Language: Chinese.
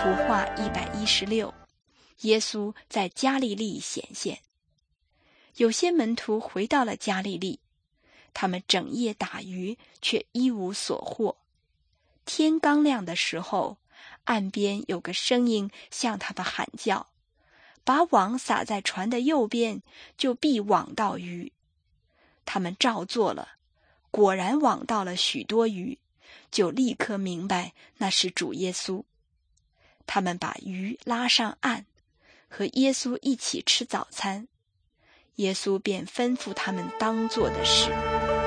图画116，耶稣在加利利显现。有些门徒回到了加利利，他们整夜打鱼，却一无所获。天刚亮的时候，岸边有个声音向他们喊叫，把网撒在船的右边，就必网到鱼。他们照做了，果然网到了许多鱼，就立刻明白那是主耶稣。他们把鱼拉上岸，和耶稣一起吃早餐。耶稣便吩咐他们当做的事。